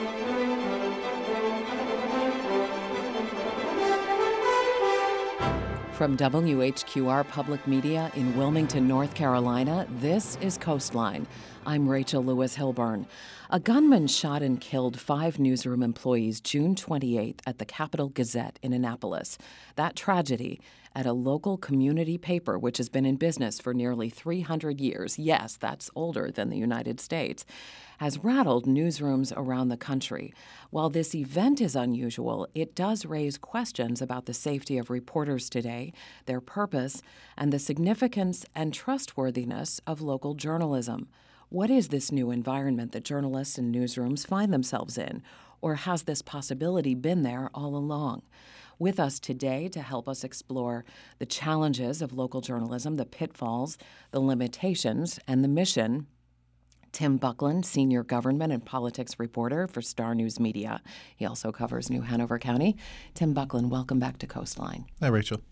From WHQR Public Media in Wilmington, North Carolina, this is Coastline. I'm Rachel Lewis Hilburn. A gunman shot and killed 5 newsroom employees June 28th at the Capital Gazette in Annapolis. That tragedy at a local community paper, which has been in business for nearly 300 years, yes, that's older than the United States, has rattled newsrooms around the country. While this event is unusual, it does raise questions about the safety of reporters today, their purpose, and the significance and trustworthiness of local journalism. What is this new environment that journalists and newsrooms find themselves in? Or has this possibility been there all along? With us today to help us explore the challenges of local journalism, the pitfalls, the limitations, and the mission, Tim Buckland, senior government and politics reporter for Star News Media. He also covers New Hanover County. Tim Buckland, welcome back to Coastline. Hi, Rachel.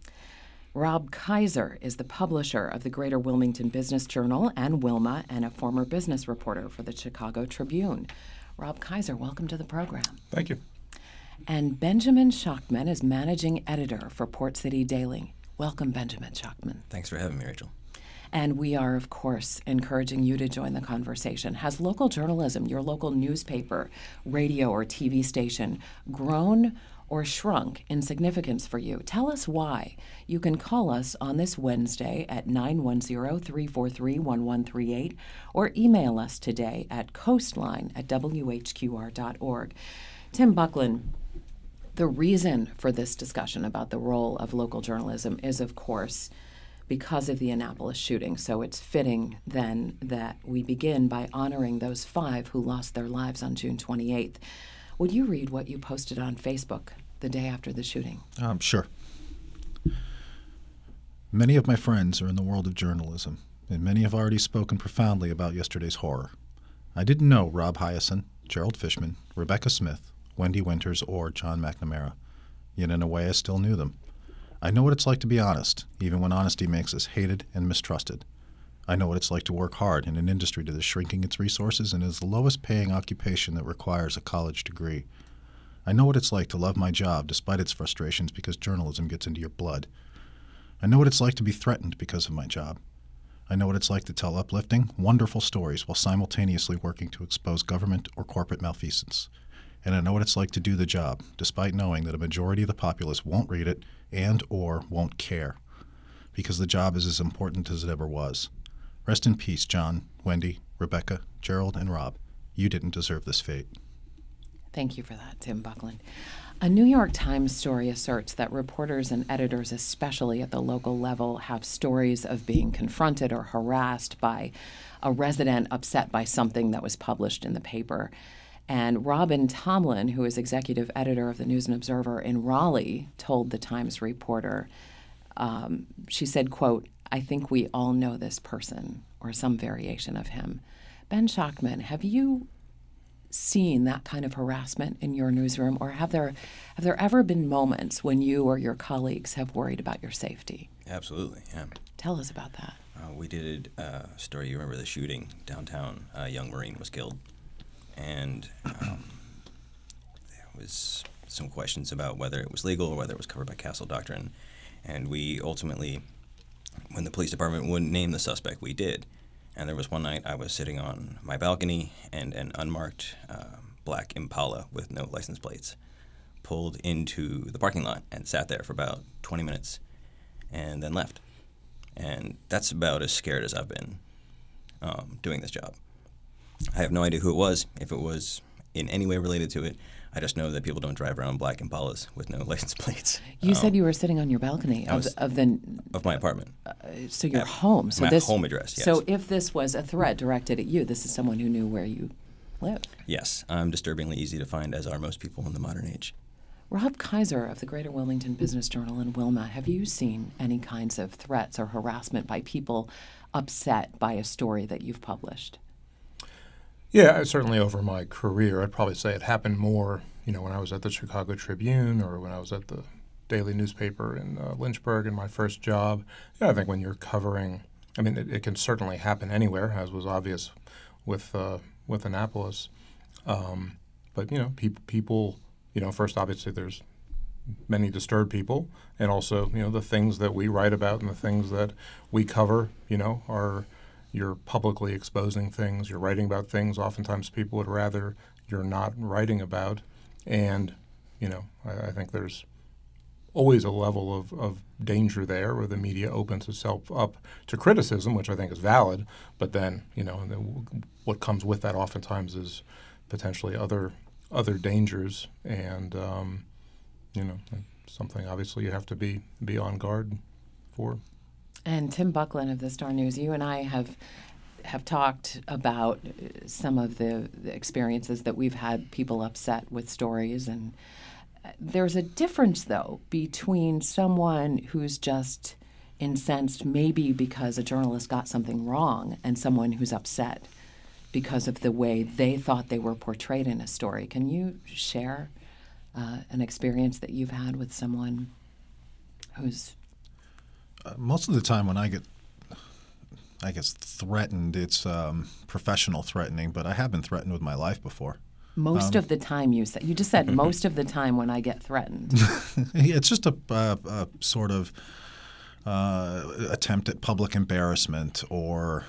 Rob Kaiser is the publisher of the Greater Wilmington Business Journal and Wilma, and a former business reporter for the Chicago Tribune. Rob Kaiser, welcome to the program. Thank you. And Benjamin Schachtman is managing editor for Port City Daily. Welcome, Benjamin Schachtman. Thanks for having me, Rachel. And we are, of course, encouraging you to join the conversation. Has local journalism, your local newspaper, radio, or TV station, grown or shrunk in significance for you? Tell us why. You can call us on this Wednesday at 910-343-1138 or email us today at coastline@whqr.org. Tim Buckland, the reason for this discussion about the role of local journalism is, of course, because of the Annapolis shooting. So it's fitting then that we begin by honoring those 5 who lost their lives on June 28th. Would you read what you posted on Facebook the day after the shooting? Sure. Many of my friends are in the world of journalism, and many have already spoken profoundly about yesterday's horror. I didn't know Rob Hyacin, Gerald Fishman, Rebecca Smith, Wendy Winters, or John McNamara. Yet in a way I still knew them. I know what it's like to be honest, even when honesty makes us hated and mistrusted. I know what it's like to work hard in an industry that is shrinking its resources and is the lowest paying occupation that requires a college degree. I know what it's like to love my job despite its frustrations because journalism gets into your blood. I know what it's like to be threatened because of my job. I know what it's like to tell uplifting, wonderful stories while simultaneously working to expose government or corporate malfeasance. And I know what it's like to do the job, despite knowing that a majority of the populace won't read it and or won't care, because the job is as important as it ever was. Rest in peace, John, Wendy, Rebecca, Gerald, and Rob. You didn't deserve this fate. Thank you for that, Tim Buckland. A New York Times story asserts that reporters and editors, especially at the local level, have stories of being confronted or harassed by a resident upset by something that was published in the paper. And Robin Tomlin, who is executive editor of the News and Observer in Raleigh, told the Times reporter, she said, quote, "I think we all know this person," or some variation of him. Ben Schachtman, have you seen that kind of harassment in your newsroom, or have there ever been moments when you or your colleagues have worried about your safety? Absolutely, yeah. Tell us about that. We did a story, you remember the shooting downtown, a young Marine was killed. And there was some questions about whether it was legal or whether it was covered by Castle Doctrine. And we ultimately, when the police department wouldn't name the suspect, we did. And there was one night I was sitting on my balcony and an unmarked black Impala with no license plates pulled into the parking lot and sat there for about 20 minutes and then left. And that's about as scared as I've been doing this job. I have no idea who it was, if it was in any way related to it. I just know that people don't drive around black Impalas with no license plates. You said you were sitting on your balcony of my apartment. So your home. So my home address, yes. So if this was a threat directed at you, this is someone who knew where you live. Yes, I'm disturbingly easy to find, as are most people in the modern age. Rob Kaiser of the Greater Wilmington Business Journal in Wilma, have you seen any kinds of threats or harassment by people upset by a story that you've published? Yeah, certainly over my career. I'd probably say it happened more, when I was at the Chicago Tribune or when I was at the daily newspaper in Lynchburg in my first job. Yeah, I think when you're covering, it can certainly happen anywhere, as was obvious with Annapolis. But people, first obviously there's many disturbed people, and also the things that we write about and the things that we cover, are you're publicly exposing things, you're writing about things oftentimes people would rather you're not writing about, and I think there's always a level of danger there where the media opens itself up to criticism, which I think is valid, but then what comes with that oftentimes is potentially other dangers, and something obviously you have to be on guard for. And Tim Buckland of the Star News, you and I have talked about some of the experiences that we've had people upset with stories, and there's a difference, though, between someone who's just incensed maybe because a journalist got something wrong and someone who's upset because of the way they thought they were portrayed in a story. Can you share an experience that you've had with someone who's... most of the time when I get threatened, it's professional threatening, but I have been threatened with my life before. Most of the time, you just said most of the time when I get threatened. It's just a sort of attempt at public embarrassment, or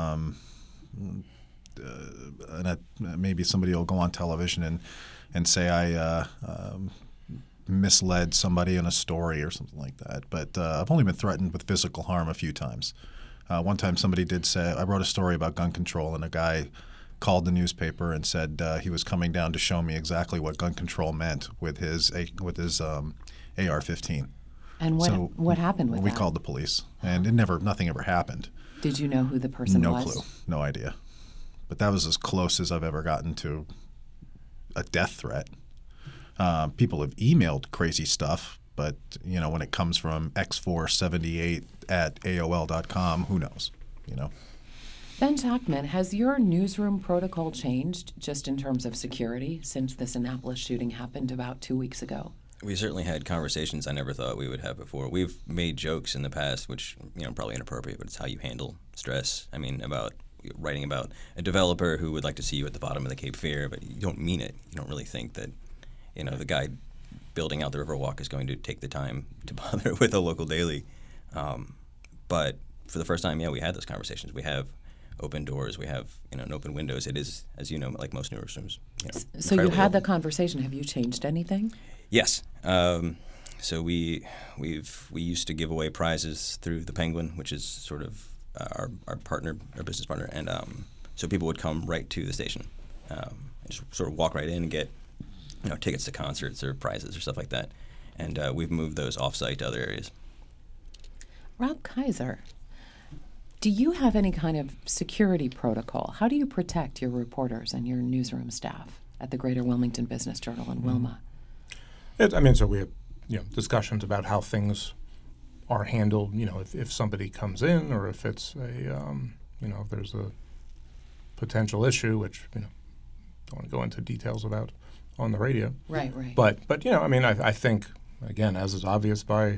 maybe somebody will go on television and say I misled somebody in a story or something like that. But I've only been threatened with physical harm a few times. One time somebody did say, I wrote a story about gun control, and a guy called the newspaper and said he was coming down to show me exactly what gun control meant with his AR-15. And what happened with that? We called the police, and nothing ever happened. Did you know who the person was? No clue, no idea. But that was as close as I've ever gotten to a death threat. People have emailed crazy stuff, but when it comes from x478@aol.com, who knows? Ben Schachtman, has your newsroom protocol changed just in terms of security since this Annapolis shooting happened about 2 weeks ago? We certainly had conversations I never thought we would have before. We've made jokes in the past, which probably inappropriate, but it's how you handle stress. I mean, about writing about a developer who would like to see you at the bottom of the Cape Fear, but you don't mean it. You don't really think that the guy building out the Riverwalk is going to take the time to bother with a local daily. But for the first time, we had those conversations. We have open doors. We have an open windows. It is, as you know, like most newsrooms. So you had the conversation. Have you changed anything? Yes. So we used to give away prizes through the Penguin, which is sort of our partner, our business partner, and so people would come right to the station, just sort of walk right in and get tickets to concerts or prizes or stuff like that. And we've moved those off-site to other areas. Rob Kaiser, do you have any kind of security protocol? How do you protect your reporters and your newsroom staff at the Greater Wilmington Business Journal in Wilma? So we have discussions about how things are handled. If somebody comes in, or if it's if there's a potential issue, which don't want to go into details about on the radio. Right. But I think, again, as is obvious by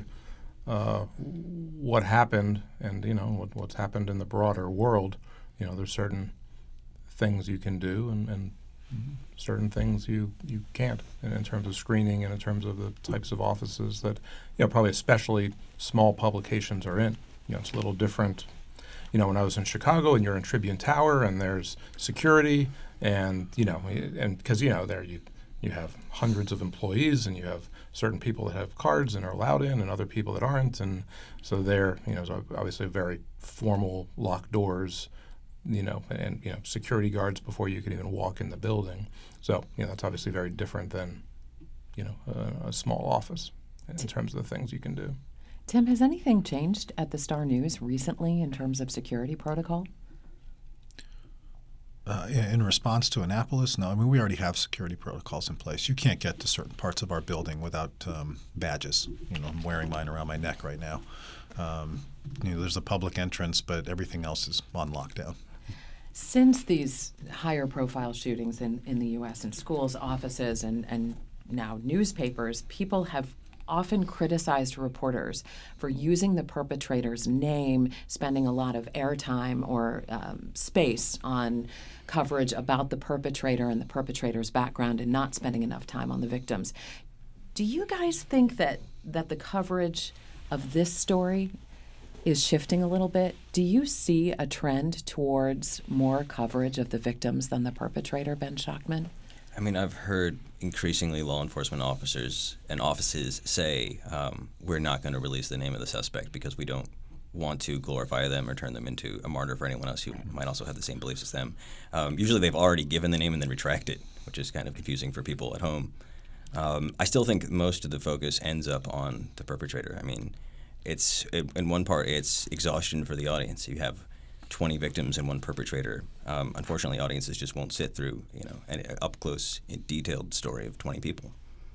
what happened and what's happened in the broader world, there's certain things you can do and certain things you can't, and in terms of screening and in terms of the types of offices that probably especially small publications are in. It's a little different. When I was in Chicago and you're in Tribune Tower and there's security and because there you have hundreds of employees and you have certain people that have cards and are allowed in and other people that aren't, and so they're obviously very formal locked doors, and security guards before you can even walk in the building. So that's obviously very different than a small office in terms of the things you can do. Tim, has anything changed at the Star News recently in terms of security protocol? In response to Annapolis, no. I mean, we already have security protocols in place. You can't get to certain parts of our building without badges. I'm wearing mine around my neck right now. There's a public entrance, but everything else is on lockdown. Since these higher profile shootings in the U.S. in schools, offices, and now newspapers, people have often criticized reporters for using the perpetrator's name, spending a lot of airtime or space on coverage about the perpetrator and the perpetrator's background and not spending enough time on the victims. Do you guys think that the coverage of this story is shifting a little bit? Do you see a trend towards more coverage of the victims than the perpetrator, Ben Schachtman? I mean, I've heard increasingly law enforcement officers and offices say, we're not going to release the name of the suspect because we don't want to glorify them or turn them into a martyr for anyone else who might also have the same beliefs as them. Usually they've already given the name and then retract it, which is kind of confusing for people at home. I still think most of the focus ends up on the perpetrator. I mean, in one part, it's exhaustion for the audience. You have 20 victims and one perpetrator. Unfortunately, audiences just won't sit through, an up-close, detailed story of 20 people.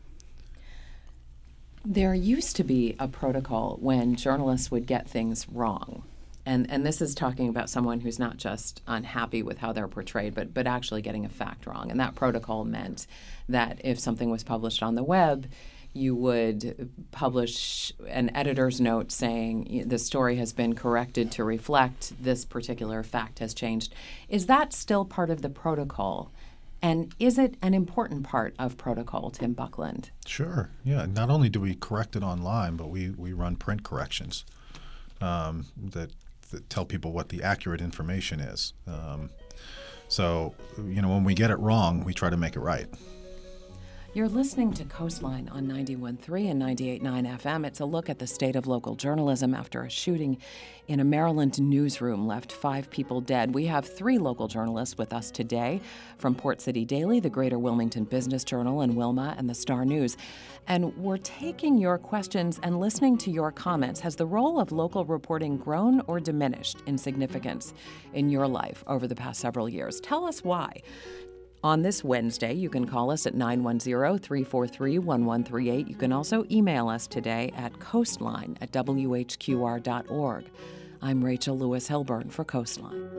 There used to be a protocol when journalists would get things wrong. And this is talking about someone who's not just unhappy with how they're portrayed, but actually getting a fact wrong. And that protocol meant that if something was published on the web, you would publish an editor's note saying the story has been corrected to reflect this particular fact has changed. Is that still part of the protocol? And is it an important part of protocol, Tim Buckland? Sure. Yeah. Not only do we correct it online, but we run print corrections that tell people what the accurate information is. So, when we get it wrong, we try to make it right. You're listening to Coastline on 91.3 and 98.9 FM. It's a look at the state of local journalism after a shooting in a Maryland newsroom left 5 people dead. We have 3 local journalists with us today from Port City Daily, the Greater Wilmington Business Journal, and Wilma and the Star News. And we're taking your questions and listening to your comments. Has the role of local reporting grown or diminished in significance in your life over the past several years? Tell us why. On this Wednesday, you can call us at 910-343-1138. You can also email us today at coastline@whqr.org. I'm Rachel Lewis Hilburn for Coastline.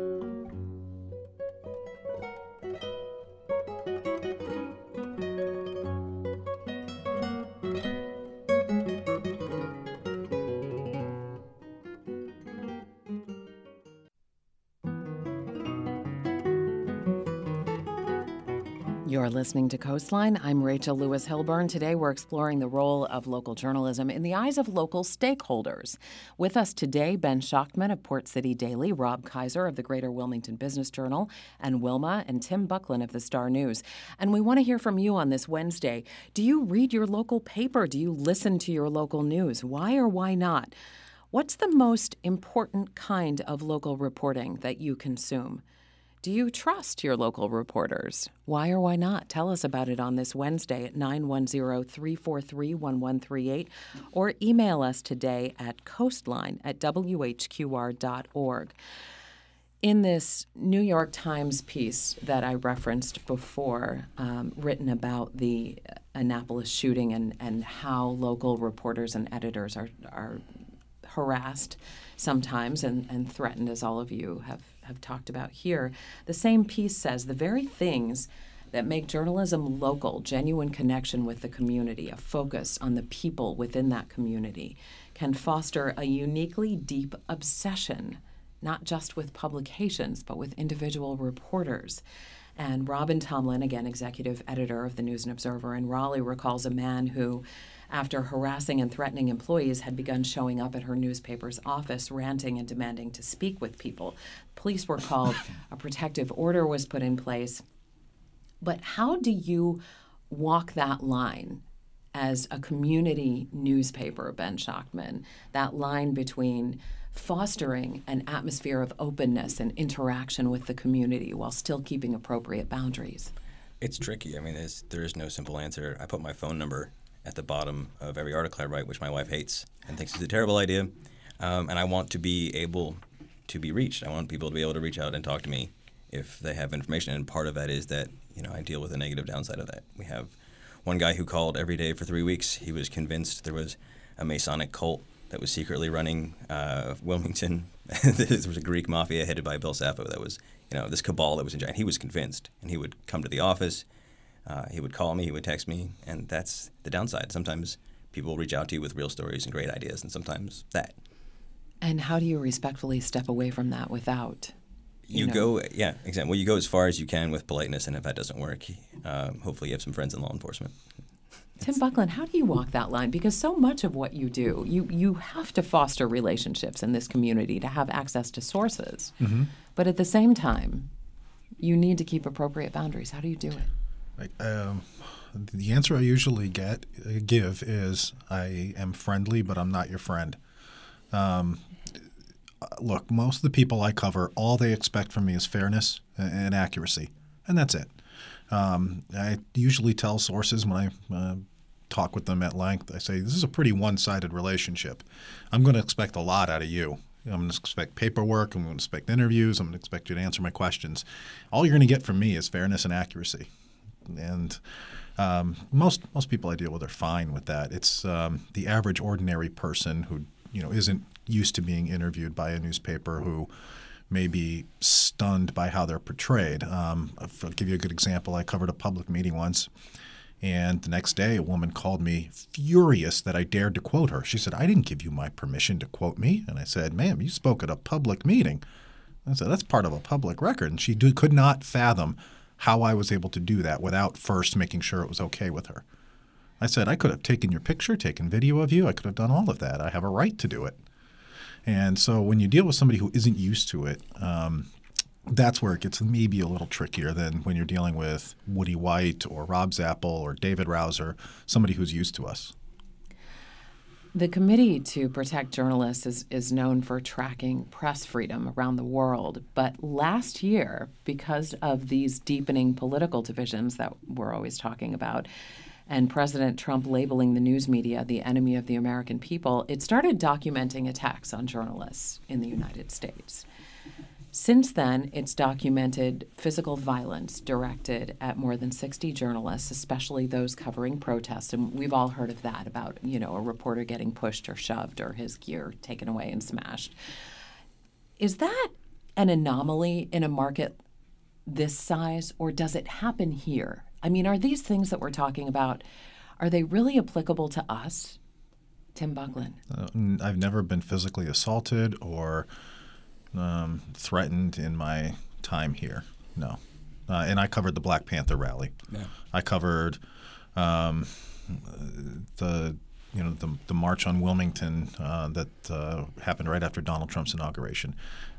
You're listening to Coastline. I'm Rachel Lewis Hilburn. Today we're exploring the role of local journalism in the eyes of local stakeholders. With us today, Ben Schachtman of Port City Daily, Rob Kaiser of the Greater Wilmington Business Journal, and Wilma and Tim Buckland of the Star News. And we want to hear from you on this Wednesday. Do you read your local paper? Do you listen to your local news? Why or why not? What's the most important kind of local reporting that you consume? Do you trust your local reporters? Why or why not? Tell us about it on this Wednesday at 910-343-1138 or email us today at coastline@whqr.org. In this New York Times piece that I referenced before, written about the Annapolis shooting and how local reporters and editors are harassed sometimes and threatened, as all of you have talked about here, the same piece says the very things that make journalism local, genuine connection with the community, a focus on the people within that community, can foster a uniquely deep obsession, not just with publications, but with individual reporters. And Robin Tomlin, again, executive editor of the News and Observer in Raleigh, recalls a man who, after harassing and threatening employees, had begun showing up at her newspaper's office, ranting and demanding to speak with people. Police were called, a protective order was put in place. But how do you walk that line as a community newspaper, Ben Schachtman, that line between fostering an atmosphere of openness and interaction with the community while still keeping appropriate boundaries? It's tricky. I mean, there is no simple answer. I put my phone number at the bottom of every article I write, which my wife hates and thinks is a terrible idea. And I want to be able to be reached. I want people to be able to reach out and talk to me if they have information. And part of that is that, I deal with the negative downside of that. We have one guy who called every day for 3 weeks. He was convinced there was a Masonic cult that was secretly running Wilmington. There was a Greek mafia headed by Bill Sappho that was, this cabal that was in giant. He was convinced, and he would come to the office. He would call me, he would text me, and that's the downside. Sometimes people reach out to you with real stories and great ideas, and sometimes that. And how do you respectfully step away from that without? You go, yeah, exactly. Well, you go as far as you can with politeness, and if that doesn't work, hopefully you have some friends in law enforcement. Tim Buckland, how do you walk that line? Because so much of what you do, you have to foster relationships in this community to have access to sources. Mm-hmm. But at the same time, you need to keep appropriate boundaries. How do you do it? The answer I usually give is I am friendly, but I'm not your friend. Look, most of the people I cover, all they expect from me is fairness and accuracy, and that's it. I usually tell sources when I talk with them at length, I say, this is a pretty one-sided relationship. I'm going to expect a lot out of you. I'm going to expect paperwork. I'm going to expect interviews. I'm going to expect you to answer my questions. All you're going to get from me is fairness and accuracy. And most people I deal with are fine with that. It's the average ordinary person who isn't used to being interviewed by a newspaper who may be stunned by how they're portrayed. I'll give you a good example. I covered a public meeting once, and the next day a woman called me furious that I dared to quote her. She said, I didn't give you my permission to quote me. And I said, ma'am, you spoke at a public meeting. I said, that's part of a public record. And she could not fathom how I was able to do that without first making sure it was okay with her. I said, I could have taken your picture, taken video of you. I could have done all of that. I have a right to do it. And so when you deal with somebody who isn't used to it, that's where it gets maybe a little trickier than when you're dealing with Woody White or Rob Zapple or David Rouser, somebody who's used to us. The Committee to Protect Journalists is known for tracking press freedom around the world. But last year, because of these deepening political divisions that we're always talking about, and President Trump labeling the news media the enemy of the American people, it started documenting attacks on journalists in the United States. Since then, it's documented physical violence directed at more than 60 journalists, especially those covering protests. And we've all heard of that, about, a reporter getting pushed or shoved or his gear taken away and smashed. Is that an anomaly in a market this size, or does it happen here? I mean, are these things that we're talking about, are they really applicable to us? Tim Buckland. I've never been physically assaulted or threatened in my time here. No. And I covered the Black Panther rally. Yeah. I covered the march on Wilmington that happened right after Donald Trump's inauguration.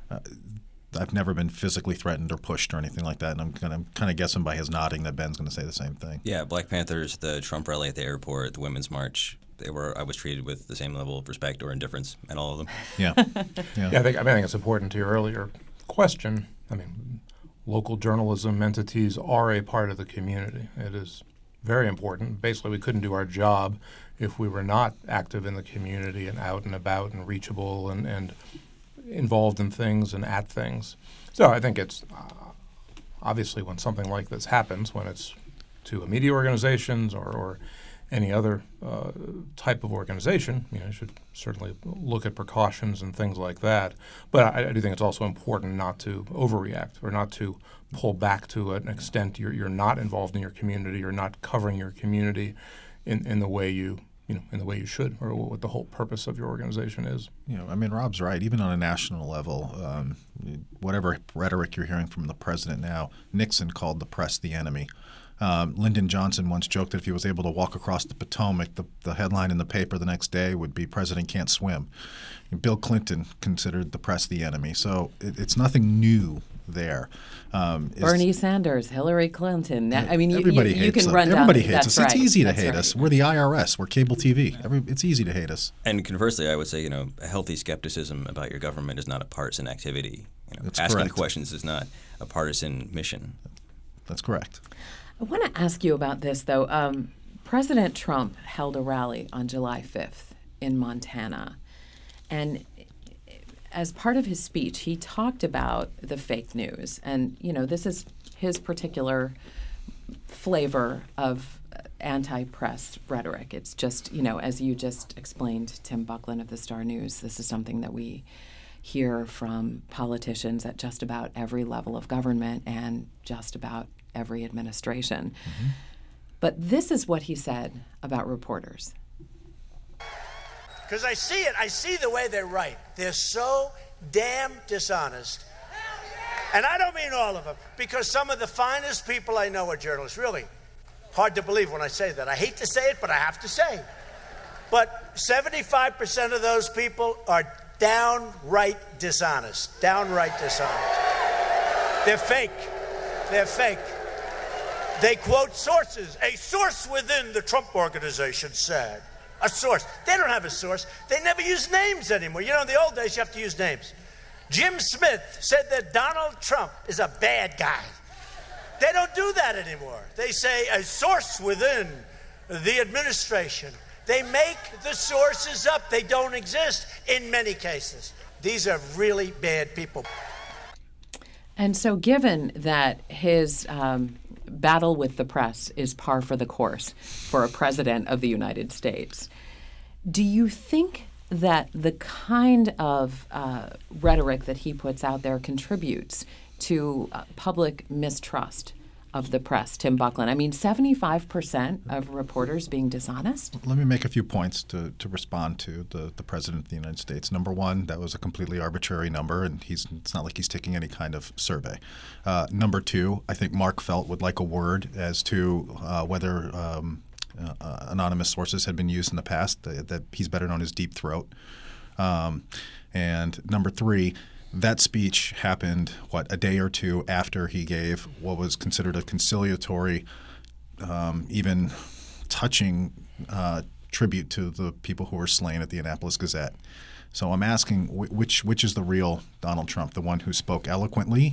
I've never been physically threatened or pushed or anything like that, and I'm kind of guessing by his nodding that Ben's going to say the same thing. Yeah, Black Panthers, the Trump rally at the airport, the Women's March, I was treated with the same level of respect or indifference at all of them. Yeah. I think it's important to your earlier question. I mean, local journalism entities are a part of the community. It is very important. Basically, we couldn't do our job if we were not active in the community and out and about and reachable and involved in things and at things. So I think it's obviously when something like this happens, when it's to a media organizations or any other type of organization, you should certainly look at precautions and things like that. But I do think it's also important not to overreact or not to pull back to an extent you're not involved in your community, you're not covering your community in the way you should, or what the whole purpose of your organization is. Rob's right. Even on a national level, whatever rhetoric you're hearing from the president now, Nixon called the press the enemy. Lyndon Johnson once joked that if he was able to walk across the Potomac, the headline in the paper the next day would be "President can't swim." And Bill Clinton considered the press the enemy. So it's nothing new there. Bernie Sanders, Hillary Clinton. Everybody hates you can run down. Everybody hates us. Right. It's easy to That's hate right. us. We're the IRS. We're cable TV. It's easy to hate us. And conversely, I would say, a healthy skepticism about your government is not a partisan activity. That's asking correct. questions is not a partisan mission. That's correct. I want to ask you about this, though. President Trump held a rally on July 5th in Montana. And as part of his speech, he talked about the fake news. And, this is his particular flavor of anti-press rhetoric. It's just, as you just explained, Tim Buckland of the Star News, this is something that we hear from politicians at just about every level of government and just about every administration. Mm-hmm. But this is what he said about reporters. because I see it. I see the way they write. They're so damn dishonest. And I don't mean all of them, because some of the finest people I know are journalists. Really hard to believe when I say that. I hate to say it, but I have to say. But 75% of those people are downright dishonest. Downright dishonest. They're fake. They're fake. They quote sources. A source within the Trump organization said. A source. They don't have a source. They never use names anymore. You know, in the old days, you have to use names. Jim Smith said that Donald Trump is a bad guy. They don't do that anymore. They say a source within the administration. They make the sources up. They don't exist in many cases. These are really bad people. And so given that his battle with the press is par for the course for a president of the United States, do you think that the kind of rhetoric that he puts out there contributes to public mistrust of the press, Tim Buckland? I mean, 75% of reporters being dishonest? Let me make a few points to respond to the President of the United States. Number one, that was a completely arbitrary number, and it's not like he's taking any kind of survey. Number two, I think Mark Felt would like a word as to whether anonymous sources had been used in the past, that he's better known as Deep Throat. And number three, that speech happened, a day or two after he gave what was considered a conciliatory, even touching tribute to the people who were slain at the Annapolis Gazette. So I'm asking, which is the real Donald Trump, the one who spoke eloquently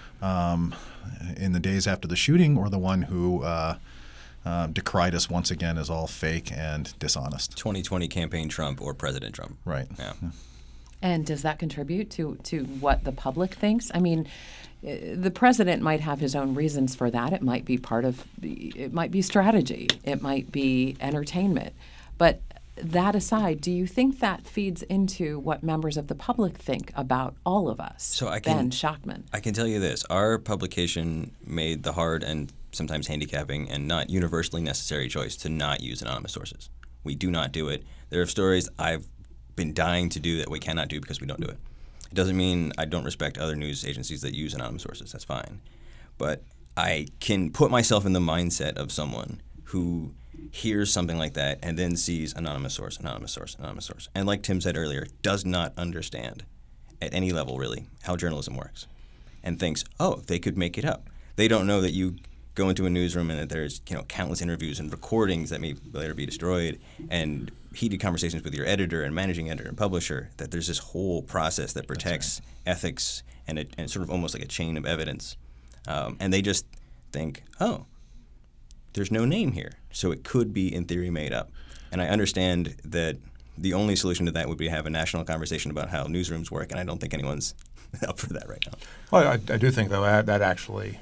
in the days after the shooting, or the one who decried us once again as all fake and dishonest? 2020 campaign Trump or President Trump. Right. Yeah. And does that contribute to what the public thinks? I mean, the president might have his own reasons for that. It might be it might be strategy. It might be entertainment. But that aside, do you think that feeds into what members of the public think about all of us? So Ben Schachtman. I can tell you this. Our publication made the hard and sometimes handicapping and not universally necessary choice to not use anonymous sources. We do not do it. There are stories I've been dying to do that we cannot do because we don't do it. It doesn't mean I don't respect other news agencies that use anonymous sources. That's fine. But I can put myself in the mindset of someone who hears something like that and then sees anonymous source, anonymous source, anonymous source. And like Tim said earlier, does not understand at any level really how journalism works and thinks, oh, they could make it up. They don't know that you go into a newsroom and that there's countless interviews and recordings that may later be destroyed and heated conversations with your editor and managing editor and publisher, that there's this whole process that protects ethics and sort of almost like a chain of evidence. And they just think, oh, there's no name here, so it could be in theory made up. And I understand that the only solution to that would be to have a national conversation about how newsrooms work, and I don't think anyone's up for that right now. Well, I do think, though, that actually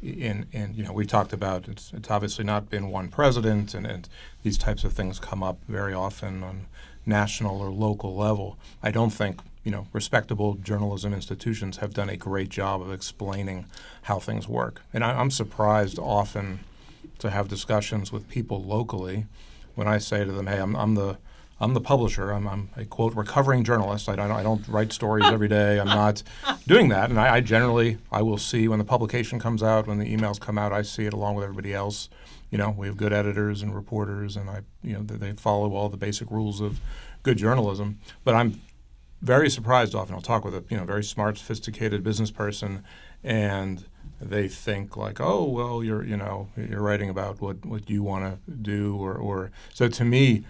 we talked about it's obviously not been one president, and these types of things come up very often on national or local level. I don't think respectable journalism institutions have done a great job of explaining how things work, and I'm surprised often to have discussions with people locally when I say to them, "Hey, I'm the publisher. I'm a, quote, recovering journalist. I don't write stories every day. I'm not doing that." And I generally will see when the publication comes out, when the emails come out, I see it along with everybody else. We have good editors and reporters, and they follow all the basic rules of good journalism. But I'm very surprised often. I'll talk with a very smart, sophisticated business person, and they think like, oh, well, you're writing about what you want to do, or so. To me,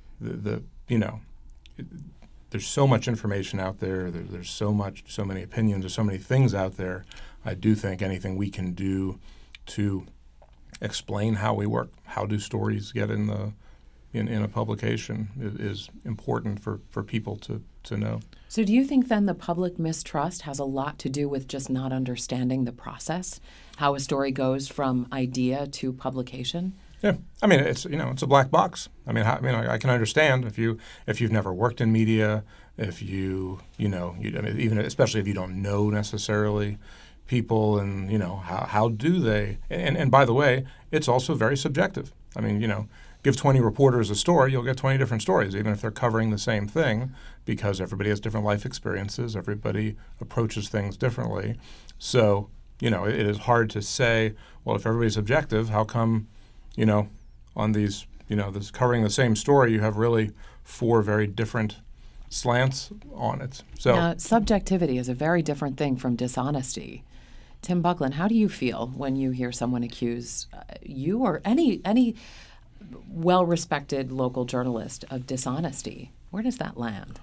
there's so much information out there. There's so many opinions. There's so many things out there. I do think anything we can do to explain how we work, how do stories get in a publication, is important for people to know. So do you think then the public mistrust has a lot to do with just not understanding the process, how a story goes from idea to publication? Yeah, I mean it's a black box. I can understand if you've never worked in media, if even especially if you don't know necessarily people, and how do they? And by the way, it's also very subjective. give 20 reporters a story, you'll get 20 different stories, even if they're covering the same thing, because everybody has different life experiences, everybody approaches things differently. So, it is hard to say, well, if everybody's objective, how come, on these, this covering the same story, you have really 4 very different slants on it. So now, subjectivity is a very different thing from dishonesty. Tim Buckland, how do you feel when you hear someone accuse you or any well-respected local journalist of dishonesty? Where does that land?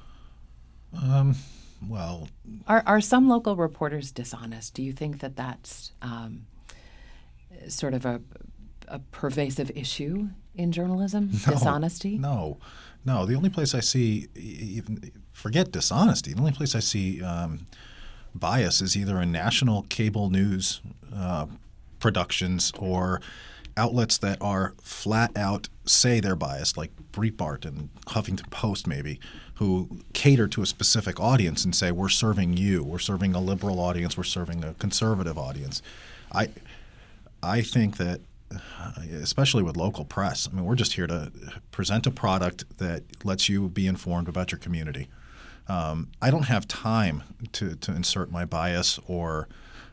Well, are some local reporters dishonest? Do you think that that's sort of a pervasive issue in journalism? Dishonesty? No. The only place I see, even forget dishonesty, the only place I see bias is either in national cable news productions or outlets that are flat out say they're biased, like Breitbart and Huffington Post maybe, who cater to a specific audience and say, we're serving you, we're serving a liberal audience, we're serving a conservative audience. I think that, especially with local press, we're just here to present a product that lets you be informed about your community. I don't have time to insert my bias or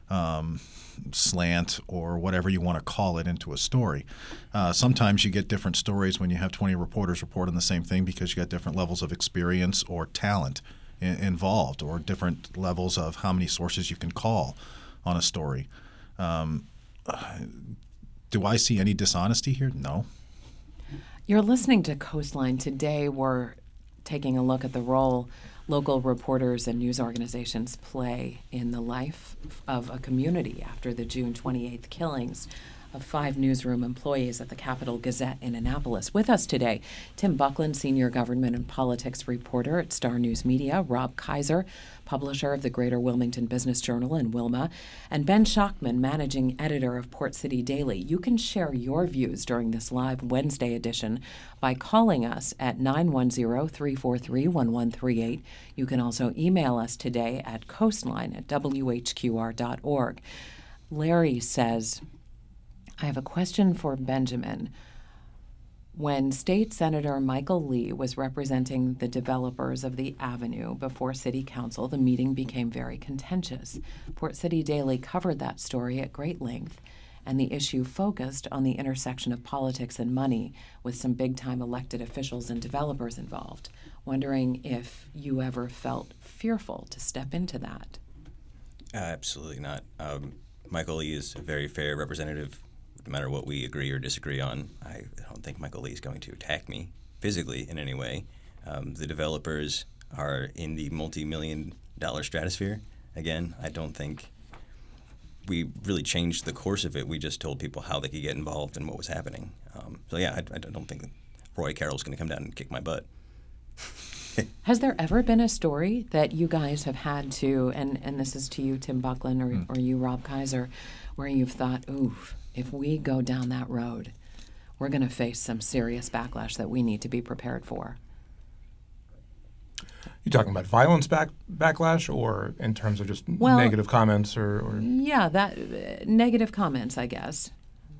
slant or whatever you want to call it into a story. Sometimes you get different stories when you have 20 reporters report on the same thing because you got different levels of experience or talent involved, or different levels of how many sources you can call on a story. Do I see any dishonesty here? No. You're listening to Coastline. Today we're taking a look at the role local reporters and news organizations play in the life of a community after the June 28th killings of 5 newsroom employees at the Capital Gazette in Annapolis. With us today, Tim Buckland, senior government and politics reporter at Star News Media, Rob Kaiser, publisher of the Greater Wilmington Business Journal in Wilma, and Ben Schachtman, managing editor of Port City Daily. You can share your views during this live Wednesday edition by calling us at 910-343-1138. You can also email us today at coastline@whqr.org. Larry says, I have a question for Benjamin. When State Senator Michael Lee was representing the developers of the Avenue before City Council, the meeting became very contentious. Port City Daily covered that story at great length, and the issue focused on the intersection of politics and money with some big-time elected officials and developers involved. Wondering if you ever felt fearful to step into that. Absolutely not. Michael Lee is a very fair representative. No matter what we agree or disagree on, I don't think Michael Lee is going to attack me physically in any way. The developers are in the multi-million-dollar stratosphere. Again, I don't think we really changed the course of it. We just told people how they could get involved and what was happening. I don't think Roy Carroll's going to come down and kick my butt. Has there ever been a story that you guys have had to, and this is to you, Tim Buckland, or you, Rob Kaiser, where you've thought, oof, if we go down that road, we're going to face some serious backlash that we need to be prepared for? You talking about violence backlash, or in terms of just negative comments, or? Yeah, that negative comments, I guess.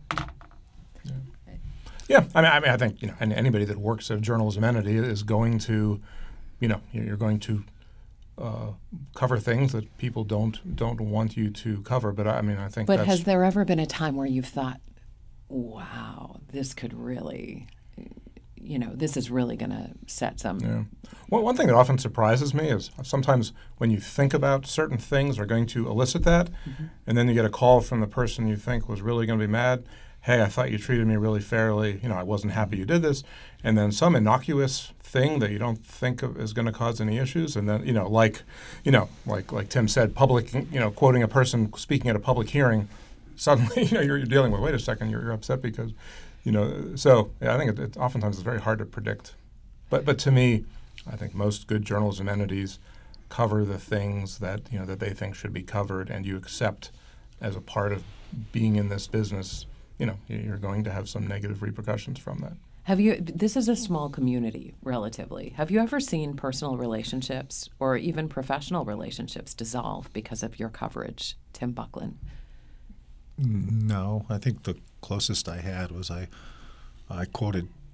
Yeah, I think and anybody that works at a journalism entity is going to, you're going to cover things that people don't want you to cover. But I think. But has there ever been a time where you've thought, wow, this could really, this is really going to set some. Yeah. Well, one thing that often surprises me is sometimes when you think about certain things are going to elicit that, and then you get a call from the person you think was really going to be mad. Hey, I thought you treated me really fairly. I wasn't happy you did this. And then some innocuous thing that you don't think of is going to cause any issues. And then, like Tim said, public, quoting a person speaking at a public hearing, suddenly, you're dealing with, wait a second, you're upset because, So yeah, I think it oftentimes it's very hard to predict. But to me, I think most good journalism entities cover the things that, that they think should be covered, and you accept as a part of being in this business, you're going to have some negative repercussions from that. This is a small community, relatively. Have you ever seen personal relationships or even professional relationships dissolve because of your coverage, Tim Buckland? No. I think the closest I had was I quoted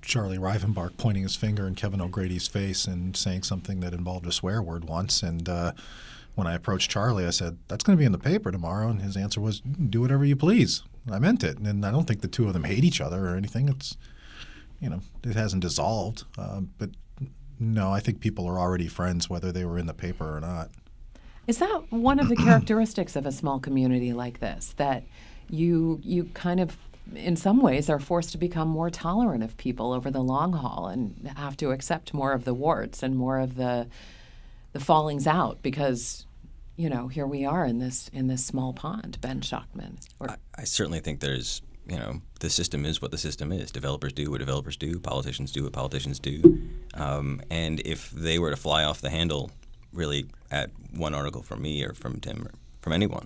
Charlie Rivenbark pointing his finger in Kevin O'Grady's face and saying something that involved a swear word once. And when I approached Charlie, I said, "That's going to be in the paper tomorrow." And his answer was, "Do whatever you please." I meant it. And I don't think the two of them hate each other or anything. It's, it hasn't dissolved. But no, I think people are already friends whether they were in the paper or not. Is that one of the characteristics of a small community like this, that you kind of, in some ways, are forced to become more tolerant of people over the long haul and have to accept more of the warts and more of the fallings out because, here we are in this small pond, Ben Schachtman? I certainly think there's, the system is what the system is. Developers do what developers do. Politicians do what politicians do. And if they were to fly off the handle, really, at one article from me or from Tim or from anyone,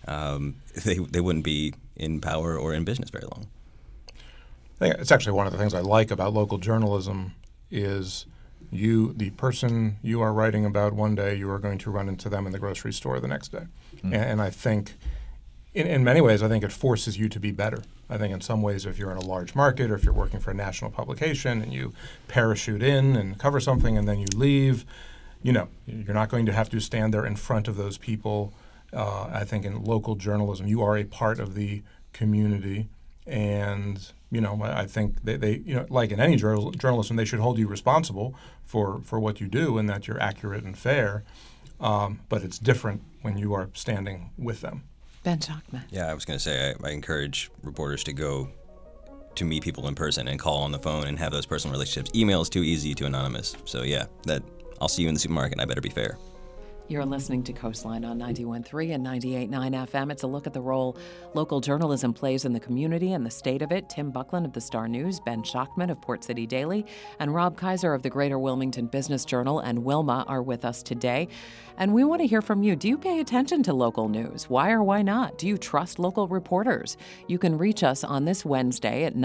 they wouldn't be in power or in business very long. I think it's actually one of the things I like about local journalism is the person you are writing about one day, you are going to run into them in the grocery store the next day. And I think in many ways, I think it forces you to be better. I think in some ways, if you're in a large market or if you're working for a national publication and you parachute in and cover something and then you leave, you're not going to have to stand there in front of those people. I think in local journalism, you are a part of the community. And, I think they like in any journalism, they should hold you responsible for what you do and that you're accurate and fair. But it's different when you are standing with them. Ben Schachtman. Yeah, I was going to say, I encourage reporters to go to meet people in person and call on the phone and have those personal relationships. Email is too easy, too anonymous. So yeah, I'll see you in the supermarket. I better be fair. You're listening to Coastline on 91.3 and 98.9 FM. It's a look at the role local journalism plays in the community and the state of it. Tim Buckland of the Star News, Ben Schachtman of Port City Daily, and Rob Kaiser of the Greater Wilmington Business Journal and Wilma are with us today. And we want to hear from you. Do you pay attention to local news? Why or why not? Do you trust local reporters? You can reach us on this Wednesday at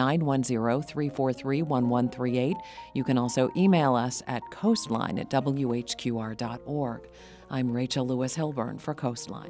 910-343-1138. You can also email us at coastline@whqr.org. I'm Rachel Lewis Hilburn for Coastline.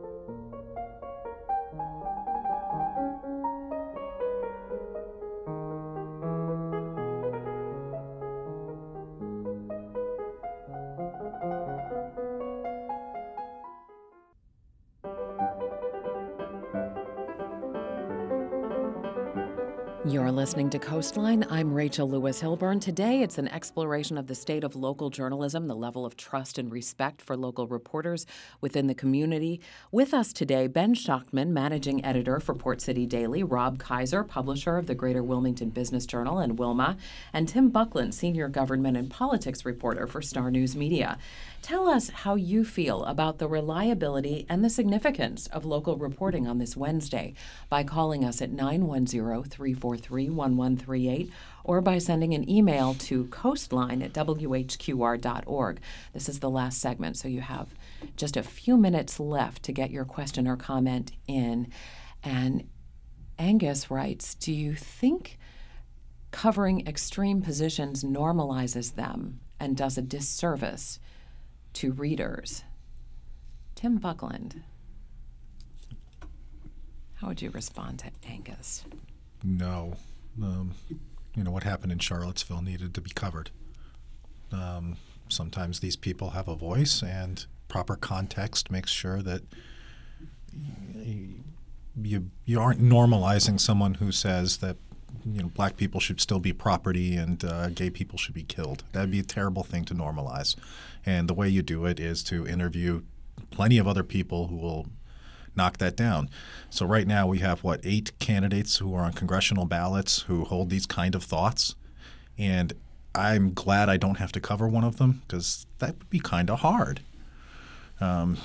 You're listening to Coastline. I'm Rachel Lewis Hilburn. Today, it's an exploration of the state of local journalism, the level of trust and respect for local reporters within the community. With us today, Ben Schachtman, managing editor for Port City Daily, Rob Kaiser, publisher of the Greater Wilmington Business Journal and Wilma, and Tim Buckland, senior government and politics reporter for Star News Media. Tell us how you feel about the reliability and the significance of local reporting on this Wednesday by calling us at 910-343-1138 or by sending an email to coastline@whqr.org. This is the last segment, so you have just a few minutes left to get your question or comment in. And Angus writes, do you think covering extreme positions normalizes them and does a disservice to readers? Tim Buckland, how would you respond to Angus? No. What happened in Charlottesville needed to be covered. Sometimes these people have a voice, and proper context makes sure that you aren't normalizing someone who says that black people should still be property and gay people should be killed. That'd be a terrible thing to normalize. And the way you do it is to interview plenty of other people who will knock that down. So right now we have, 8 candidates who are on congressional ballots who hold these kind of thoughts. And I'm glad I don't have to cover one of them because that would be kind of hard. Though,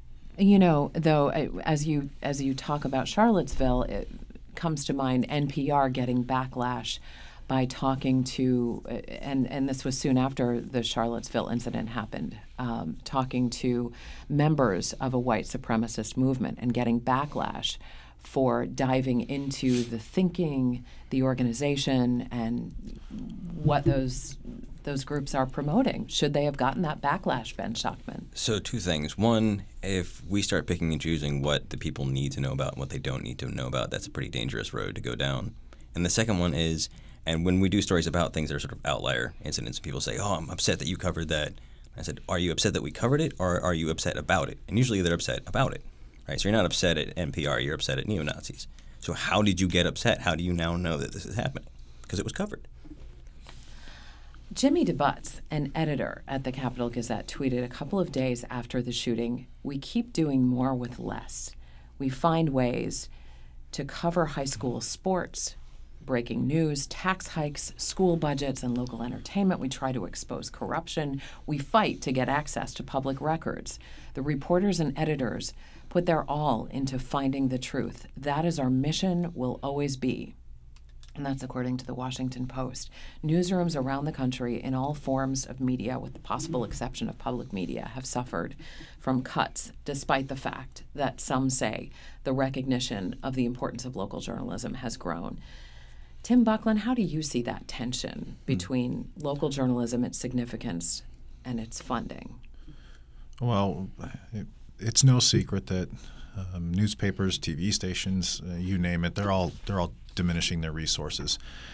as you talk about Charlottesville, it comes to mind NPR getting backlash by talking to, and this was soon after the Charlottesville incident happened, talking to members of a white supremacist movement and getting backlash for diving into the thinking, the organization, and what those groups are promoting. Should they have gotten that backlash, Ben Schachtman? So 2 things. One, if we start picking and choosing what the people need to know about and what they don't need to know about, that's a pretty dangerous road to go down. And the second one is And when we do stories about things that are sort of outlier incidents, people say, "Oh, I'm upset that you covered that." I said, "Are you upset that we covered it, or are you upset about it?" And usually they're upset about it, right? So you're not upset at NPR, you're upset at neo-Nazis. So how did you get upset? How do you now know that this is happening? Because it was covered. Jimmy DeButz, an editor at the Capital Gazette, tweeted a couple of days after the shooting, "We keep doing more with less. We find ways to cover high school sports, breaking news, tax hikes, school budgets, and local entertainment. We try to expose corruption. We fight to get access to public records. The reporters and editors put their all into finding the truth. That is our mission, will always be." And that's according to the Washington Post. Newsrooms around the country in all forms of media, with the possible exception of public media, have suffered from cuts, despite the fact that some say the recognition of the importance of local journalism has grown. Tim Buckland, how do you see that tension between local journalism, its significance, and its funding? Well, it's no secret that newspapers, TV stations, you name it, they're all diminishing their resources.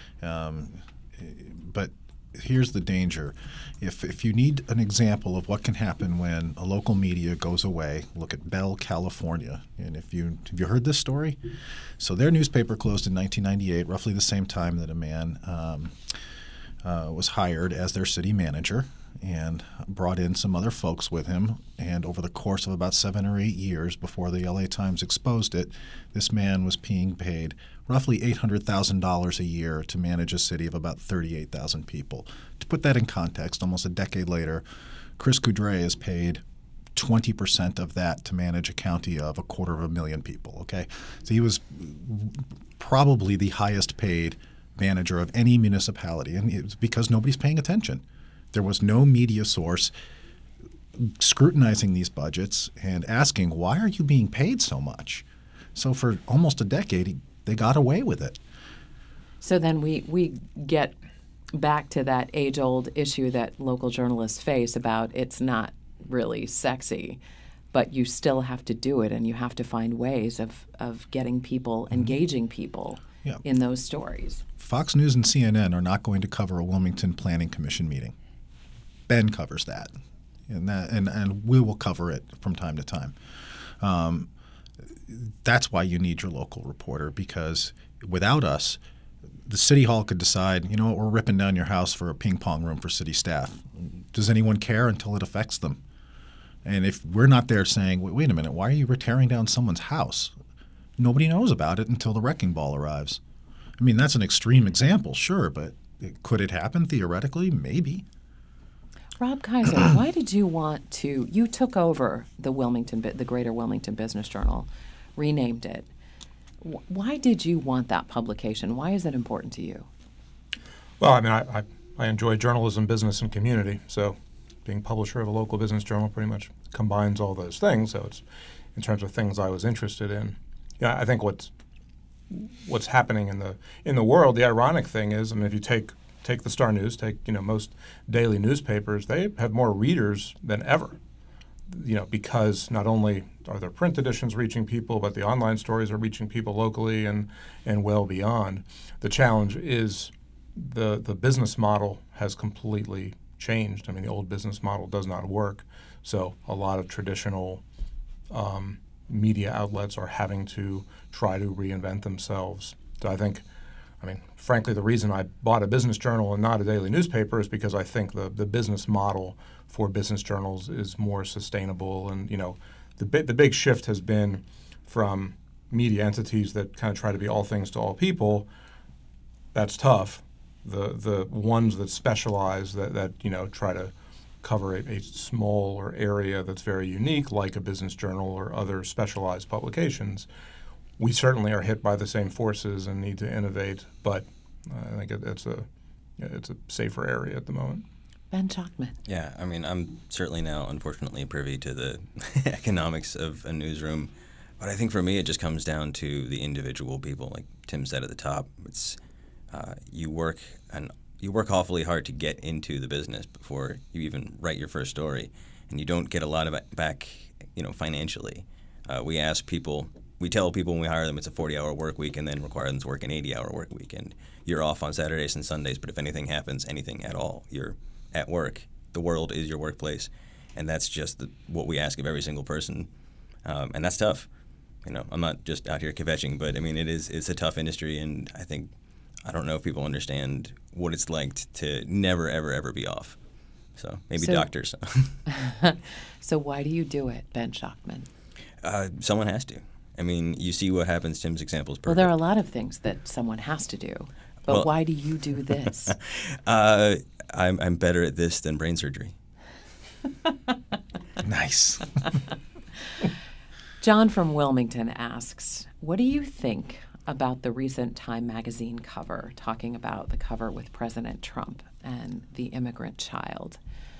But here's the danger. If you need an example of what can happen when a local media goes away, look at Bell, California. And have you heard this story? So their newspaper closed in 1998, roughly the same time that a man was hired as their city manager and brought in some other folks with him. And over the course of about 7 or 8 years before the LA Times exposed it, this man was being paid roughly $800,000 a year to manage a city of about 38,000 people. To put that in context, almost a decade later, Chris Coudray is paid 20% of that to manage a county of 250,000 people, okay? So he was probably the highest paid manager of any municipality, and it was because nobody's paying attention. There was no media source scrutinizing these budgets and asking, why are you being paid so much? So for almost a decade, they got away with it. So then we get back to that age-old issue that local journalists face about it's not really sexy, but you still have to do it, and you have to find ways of getting people, engaging people in those stories. Fox News and CNN are not going to cover a Wilmington Planning Commission meeting. Ben covers that, and we will cover it from time to time. That's why you need your local reporter, because without us, the city hall could decide, you know what, we're ripping down your house for a ping pong room for city staff. Does anyone care until it affects them? And if we're not there saying, wait a minute, why are you tearing down someone's house? Nobody knows about it until the wrecking ball arrives. I mean, that's an extreme example, sure, but could it happen theoretically? Maybe. Rob Kaiser, why did you want to? You took over the Greater Wilmington Business Journal, renamed it. Why did you want that publication? Why is it important to you? Well, I mean, I enjoy journalism, business, and community. So, being publisher of a local business journal pretty much combines all those things. So, it's in terms of things I was interested in. Yeah, I think what's happening in the world. The ironic thing is, I mean, if you take the Star News, most daily newspapers, they have more readers than ever, because not only are their print editions reaching people, but the online stories are reaching people locally and well beyond. The challenge is the business model has completely changed. I mean, the old business model does not work. So a lot of traditional media outlets are having to try to reinvent themselves. So I think, frankly, the reason I bought a business journal and not a daily newspaper is because I think the business model for business journals is more sustainable. And, the big shift has been from media entities that kind of try to be all things to all people. That's tough. The ones that specialize, that try to cover a smaller area that's very unique, like a business journal or other specialized publications, we certainly are hit by the same forces and need to innovate, but I think it's a safer area at the moment. Ben Schachtman. Yeah, I mean, I'm certainly now, unfortunately, privy to the economics of a newsroom, but I think for me it just comes down to the individual people. Like Tim said at the top, it's you work awfully hard to get into the business before you even write your first story, and you don't get a lot of it back, financially. We ask people we tell people when we hire them it's a 40-hour work week and then require them to work an 80-hour work week. And you're off on Saturdays and Sundays, but if anything happens, anything at all, you're at work. The world is your workplace. And that's just what we ask of every single person. And that's tough. I'm not just out here kvetching, but I mean, it's a tough industry. And I don't know if people understand what it's like to never, ever, ever be off. So maybe doctors. So why do you do it, Ben Schachtman? Someone has to. I mean, you see what happens. Tim's example is perfect. Well, there are a lot of things that someone has to do. But why do you do this? I'm better at this than brain surgery. Nice. John from Wilmington asks, what do you think about the recent Time magazine cover, talking about the cover with President Trump and the immigrant child?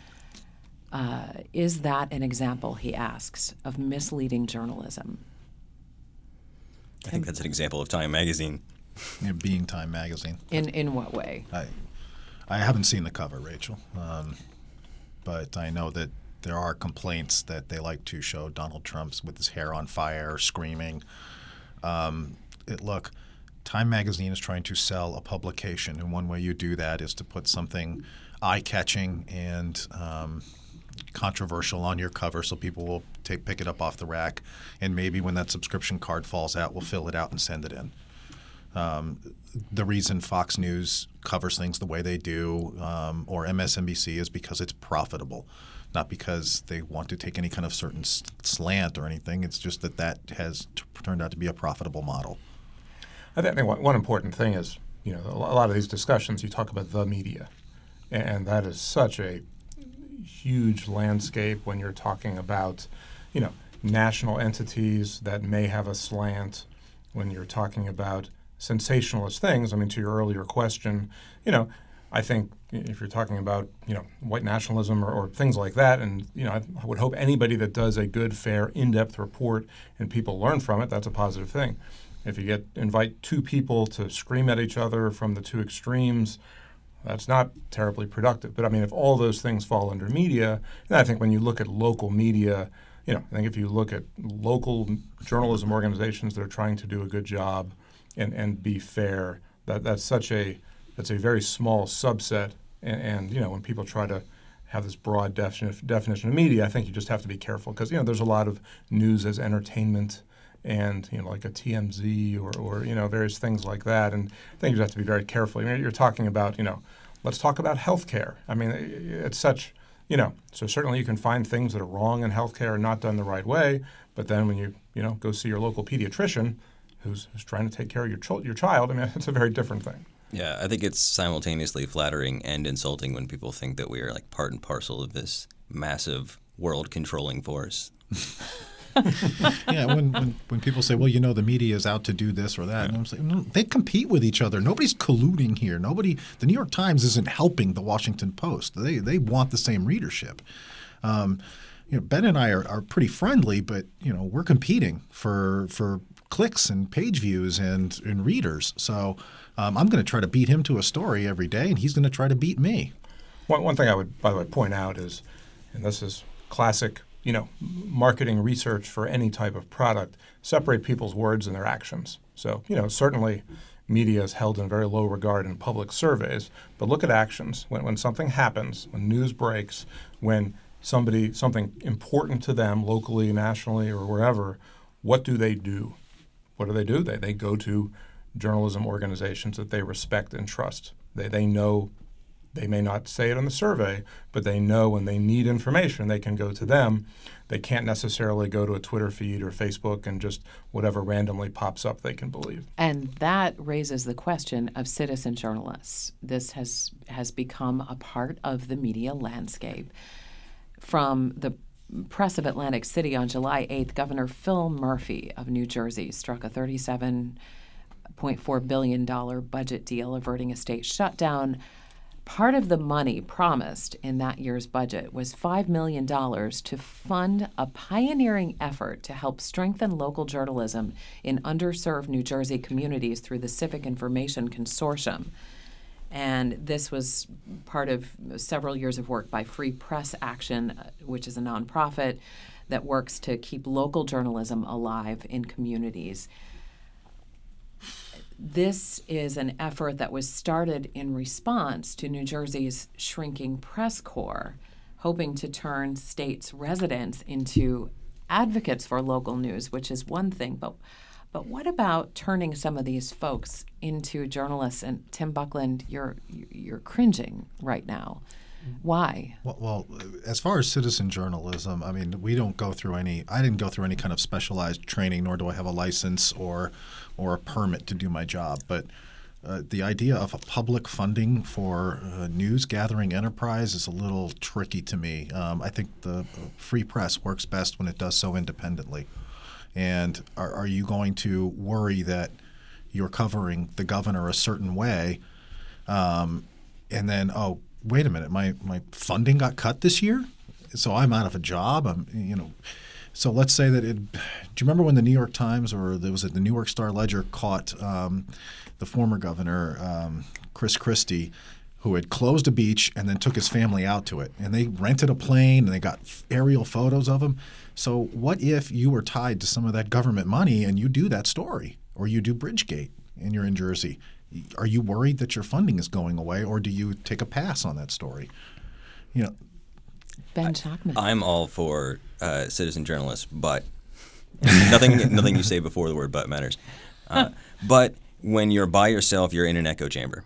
Is that an example, he asks, of misleading journalism? I think that's an example of Time magazine. Being Time magazine. In what way? I haven't seen the cover, Rachel, but I know that there are complaints that they like to show Donald Trump's with his hair on fire, screaming. Look, Time magazine is trying to sell a publication, and one way you do that is to put something eye-catching and controversial on your cover so people will pick it up off the rack, and maybe when that subscription card falls out, we'll fill it out and send it in. The reason Fox News covers things the way they do, or MSNBC, is because it's profitable, not because they want to take any kind of certain slant or anything. It's just that has turned out to be a profitable model. I think one important thing is, a lot of these discussions, you talk about the media, and that is such a huge landscape when you're talking about, national entities that may have a slant, when you're talking about sensationalist things. I mean, to your earlier question, I think if you're talking about, white nationalism or things like that, and, I would hope anybody that does a good, fair, in-depth report and people learn from it, that's a positive thing. If you invite two people to scream at each other from the two extremes, that's not terribly productive. But I mean, if all those things fall under media, then I think when you look at local media, I think if you look at local journalism organizations that are trying to do a good job and be fair, that's a very small subset. And when people try to have this broad definition of media, I think you just have to be careful because there's a lot of news as entertainment and like a TMZ or various things like that. And I think you just have to be very careful. You're talking about let's talk about healthcare. I mean, it's such so certainly you can find things that are wrong in healthcare and not done the right way. But then when you go see your local pediatrician who's trying to take care of your child, I mean, it's a very different thing. Yeah, I think it's simultaneously flattering and insulting when people think that we are like part and parcel of this massive world-controlling force. Yeah, when people say, well, the media is out to do this or that, and I'm saying, no, they compete with each other. Nobody's colluding here. The New York Times isn't helping the Washington Post. They want the same readership. Ben and I are pretty friendly, but we're competing for clicks and page views and readers. So I'm going to try to beat him to a story every day, and he's going to try to beat me. One thing I would, by the way, point out is, and this is classic, marketing research for any type of product, separate people's words and their actions. So, certainly media is held in very low regard in public surveys, but look at actions. When something happens, when news breaks, when something important to them locally, nationally, or wherever, what do they do? What do? They go to journalism organizations that they respect and trust. They know. They may not say it on the survey, but they know when they need information, they can go to them. They can't necessarily go to a Twitter feed or Facebook and just whatever randomly pops up they can believe. And that raises the question of citizen journalists. This has become a part of the media landscape. From the Press of Atlantic City on July 8th, Governor Phil Murphy of New Jersey struck a $37.4 billion budget deal averting a state shutdown. Part of the money promised in that year's budget was $5 million to fund a pioneering effort to help strengthen local journalism in underserved New Jersey communities through the Civic Information Consortium. And this was part of several years of work by Free Press Action, which is a nonprofit that works to keep local journalism alive in communities. This is an effort that was started in response to New Jersey's shrinking press corps, hoping to turn states' residents into advocates for local news, which is one thing. But what about turning some of these folks into journalists? And Tim Buckland, you're cringing right now. Why? Well, as far as citizen journalism, I mean, I didn't go through any kind of specialized training, nor do I have a license or a permit to do my job. But the idea of a public funding for news gathering enterprise is a little tricky to me. I think the free press works best when it does so independently. And are you going to worry that you're covering the governor a certain way, and then, oh, wait a minute, my funding got cut this year, so I'm out of a job. So let's say that do you remember when the New York Times or the New York Star Ledger caught the former governor, Chris Christie, who had closed a beach and then took his family out to it, and they rented a plane and they got aerial photos of him. So what if you were tied to some of that government money and you do that story, or you do Bridgegate and you're in Jersey? Are you worried that your funding is going away, or do you take a pass on that story? Ben Schachtman. I'm all for citizen journalists, but nothing you say before the word "but" matters. But when you're by yourself, you're in an echo chamber.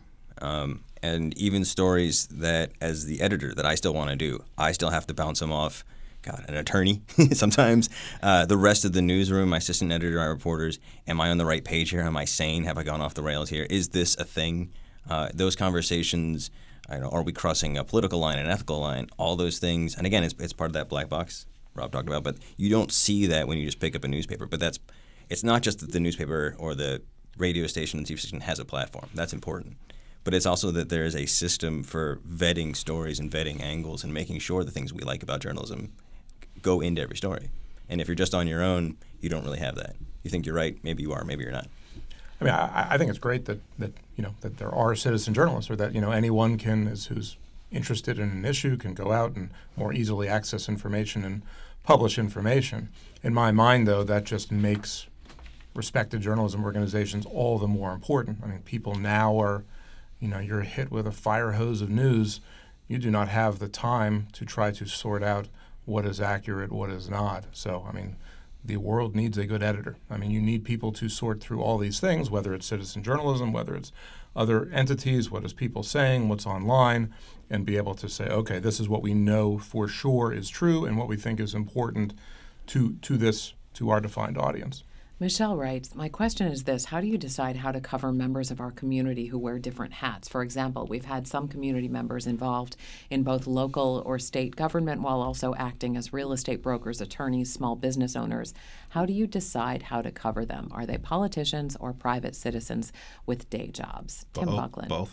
And even stories that, as the editor, that I still want to do, I still have to bounce them off, an attorney sometimes, the rest of the newsroom, my assistant editor, my reporters. Am I on the right page here? Am I sane? Have I gone off the rails here? Is this a thing? Those conversations, are we crossing a political line, an ethical line, all those things. And again, it's part of that black box Rob talked about, but you don't see that when you just pick up a newspaper. But it's not just that the newspaper or the radio station and TV station has a platform. That's important. But it's also that there is a system for vetting stories and vetting angles and making sure the things we like about journalism go into every story. And if you're just on your own, you don't really have that. You think you're right, maybe you are, maybe you're not. I mean, I think it's great that there are citizen journalists, or that anyone who's interested in an issue can go out and more easily access information and publish information. In my mind, though, that just makes respected journalism organizations all the more important. I mean, people now are, you're hit with a fire hose of news. You do not have the time to try to sort out what is accurate, what is not. So, I mean, the world needs a good editor. I mean, you need people to sort through all these things, whether it's citizen journalism, whether it's other entities, what is people saying, what's online, and be able to say, okay, this is what we know for sure is true and what we think is important to our defined audience. Michelle writes, my question is this: how do you decide how to cover members of our community who wear different hats? For example, we've had some community members involved in both local or state government while also acting as real estate brokers, attorneys, small business owners. How do you decide how to cover them? Are they politicians or private citizens with day jobs? Tim Buckland. Both.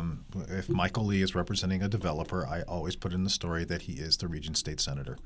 If Michael Lee is representing a developer, I always put in the story that he is the Region State Senator.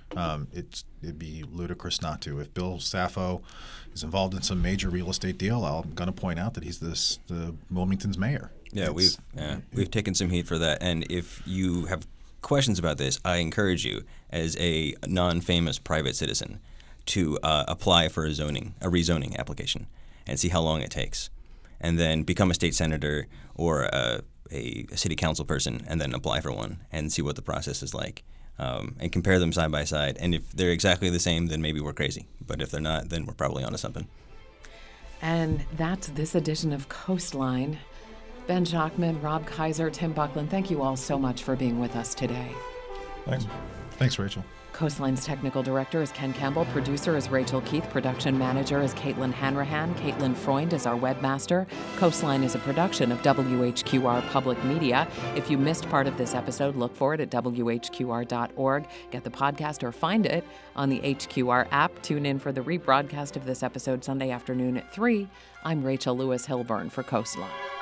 It'd be ludicrous not to. If Bill Saffo is involved in some major real estate deal, I'm going to point out that he's the Wilmington's mayor. Yeah, we've taken some heat for that. And if you have questions about this, I encourage you, as a non-famous private citizen, to apply for a rezoning application and see how long it takes, and then become a state senator or a city council person, and then apply for one and see what the process is like. And compare them side by side. And if they're exactly the same, then maybe we're crazy. But if they're not, then we're probably onto something. And that's this edition of Coastline. Ben Schachtman, Rob Kaiser, Tim Buckland, thank you all so much for being with us today. Thanks. Thanks, Rachel. Coastline's technical director is Ken Campbell. Producer is Rachel Keith. Production manager is Caitlin Hanrahan. Caitlin Freund is our webmaster. Coastline is a production of WHQR Public Media. If you missed part of this episode, look for it at WHQR.org. Get the podcast or find it on the HQR app. Tune in for the rebroadcast of this episode Sunday afternoon at 3. I'm Rachel Lewis Hilburn for Coastline.